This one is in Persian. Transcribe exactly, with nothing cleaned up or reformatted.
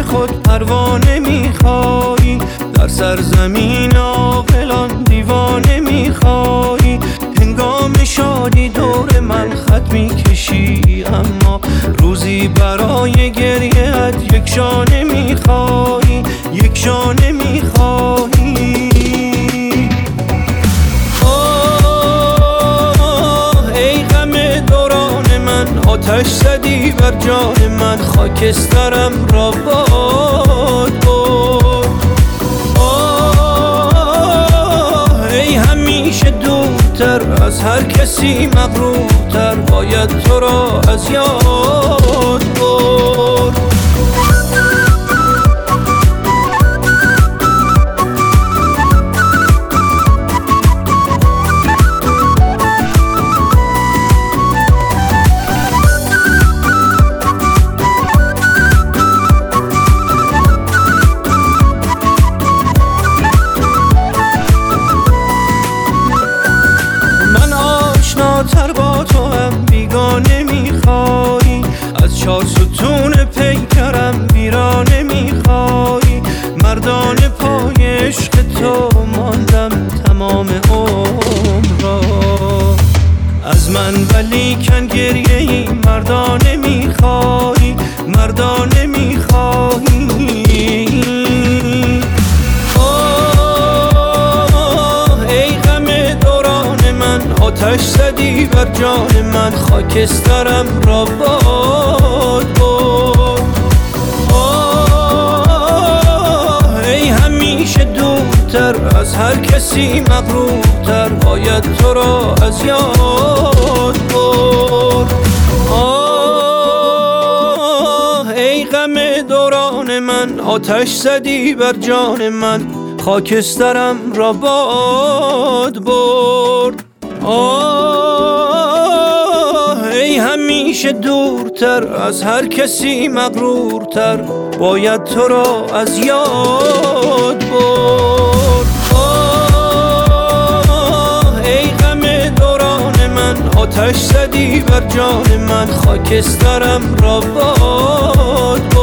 خود پروانه میخوایی، در سرزمین عاقلان دیوانه میخوایی. هنگام شادی دور من خط میکشی، اما روزی برای گریه‌ات یک شانه میخوایی، یک شانه میخوایی. آه ای غم دوران من، آتش زدی بر جان من، خاکسترم را باد برد. آه ای همیشه دورتر از هر کسی مغرورتر، باید تو را از یاد برد. تر با تو هم بیگانه میخوایی، از چار ستون پیکرم ویرانه میخوایی. مردانه پای عشق تو ماندم تمام عمر را، از من ولیکن گریه ای مردانه میخوایی، مردانه میخوایی. آتش زدی بر جان من، خاکسترم را باد برد. آه ای همیشه دورتر از هر کسی مغرورتر، باید تو را از یاد برد. آه ای غم دوران من، آتش زدی بر جان من، خاکسترم را باد برد. آه ای همیشه دورتر از هر کسی مغرورتر، باید تو را از یاد برد. آه ای غم دوران من، آتش زدی بر جان من، خاکسترم را باد